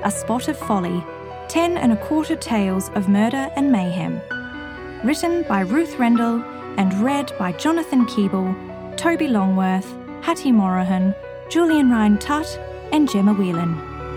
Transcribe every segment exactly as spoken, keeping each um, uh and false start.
A Spot of Folly, ten and a quarter tales of murder and mayhem. Written by Ruth Rendell and read by Jonathan Keeble, Toby Longworth, Hattie Morahan, Julian Ryan Tutt and Gemma Whelan.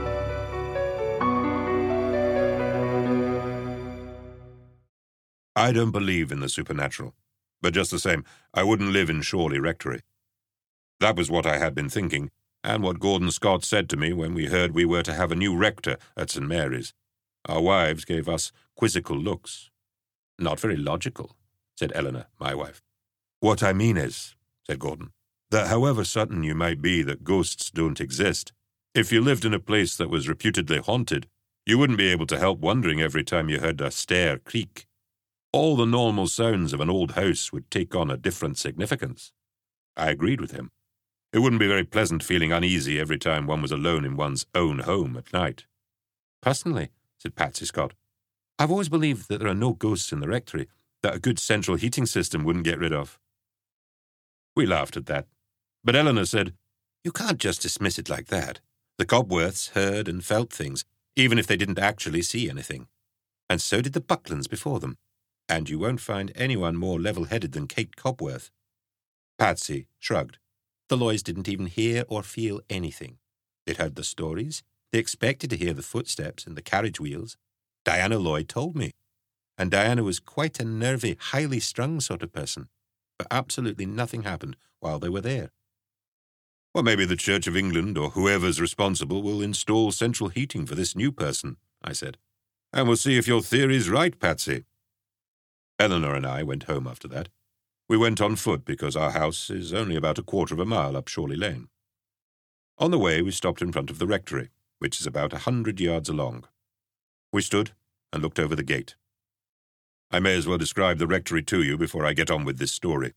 I don't believe in the supernatural, but just the same, I wouldn't live in Shorley Rectory. That was what I had been thinking, and what Gordon Scott said to me when we heard we were to have a new rector at St Mary's. Our wives gave us quizzical looks. Not very logical, said Eleanor, my wife. What I mean is, said Gordon, that however certain you might be that ghosts don't exist, if you lived in a place that was reputedly haunted, you wouldn't be able to help wondering every time you heard a stair creak. All the normal sounds of an old house would take on a different significance. I agreed with him. It wouldn't be very pleasant feeling uneasy every time one was alone in one's own home at night. Personally, said Patsy Scott, I've always believed that there are no ghosts in the rectory that a good central heating system wouldn't get rid of. We laughed at that, but Eleanor said, You can't just dismiss it like that. The Cobworths heard and felt things, even if they didn't actually see anything. And so did the Bucklands before them. And you won't find anyone more level-headed than Kate Cobworth. Patsy shrugged. The Lloyds didn't even hear or feel anything. They'd heard the stories. They expected to hear the footsteps and the carriage wheels. Diana Lloyd told me. And Diana was quite a nervy, highly strung sort of person. But absolutely nothing happened while they were there. Well, maybe the Church of England or whoever's responsible will install central heating for this new person, I said. And we'll see if your theory's right, Patsy. Eleanor and I went home after that. We went on foot because our house is only about a quarter of a mile up Shorley Lane. On the way, we stopped in front of the rectory, which is about a hundred yards along. We stood and looked over the gate. I may as well describe the rectory to you before I get on with this story.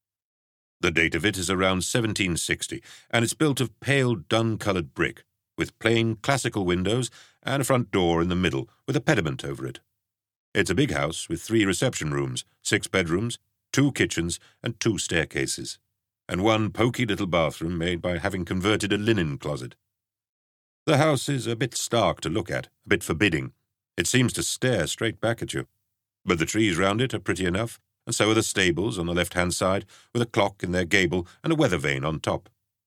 The date of it is around seventeen sixty, and it's built of pale dun-coloured brick, with plain classical windows and a front door in the middle with a pediment over it. It's a big house with three reception rooms, six bedrooms, two kitchens, and two staircases, and one poky little bathroom made by having converted a linen closet. The house is a bit stark to look at, a bit forbidding. It seems to stare straight back at you. But the trees round it are pretty enough, and so are the stables on the left-hand side, with a clock in their gable and a weather vane on top.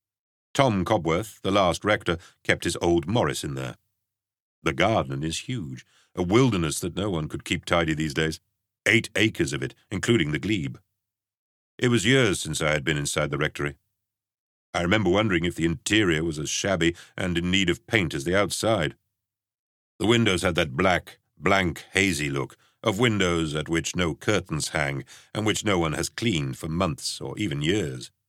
Tom Cobworth, the last rector, kept his old Morris in there. The garden is huge, a wilderness that no one could keep tidy these days. Eight acres of it, including the glebe. It was years since I had been inside the rectory. I remember wondering if the interior was as shabby and in need of paint as the outside. The windows had that black, blank, hazy look of windows at which no curtains hang and which no one has cleaned for months or even years.